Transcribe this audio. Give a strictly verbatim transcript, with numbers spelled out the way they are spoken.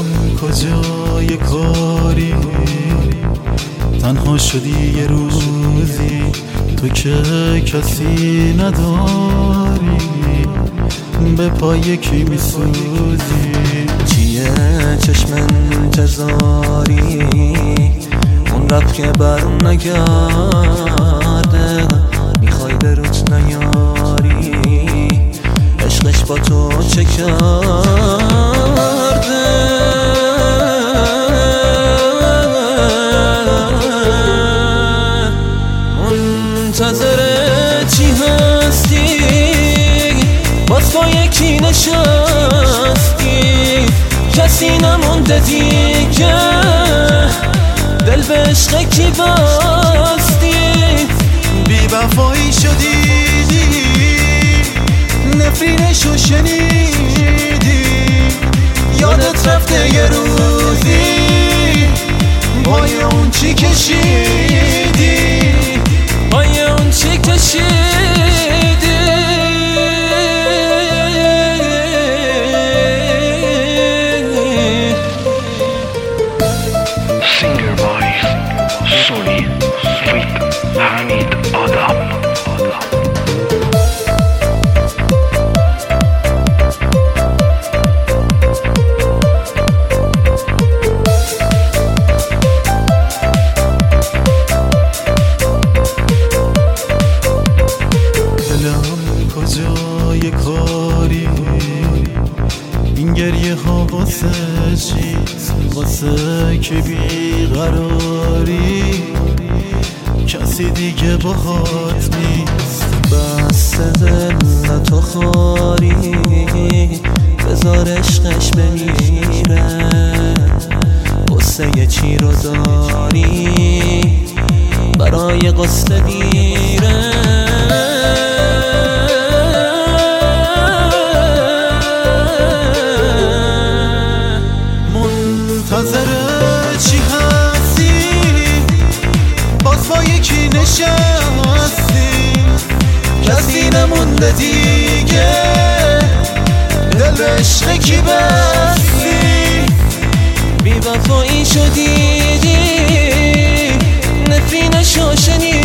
کجای کاری تنها شدی یه روزی تو که کسی نداری به پای کی میسوزی چیه چشم انتظاری اون رفت که برون نگرده میخوای به روت نیاری عشقش با تو چه کرده منتظر چی هستی باز با یکی نشستی کسی نمونده دیگه دل به عشق کی بستی بی وفایی شدیدی نفرینشو شنیدی یادت رفته یه روزی پای اون چی کشیدی پای اون چی کشیدی Singer voice Sony with Hamid Adam. کجای کاری این گریه ها واسه چیز واسه که بیقراری کسی دیگه باهات نیست بس دل تو خاری بذار عشقش بمیره قصه چی رو داری برای قصه دیره منتظر چی هستی باز با یکی نشستی کسی نمونده دیگه دل به عشق کی بستی بی وفایی شدیدی نفرینشو شنیدی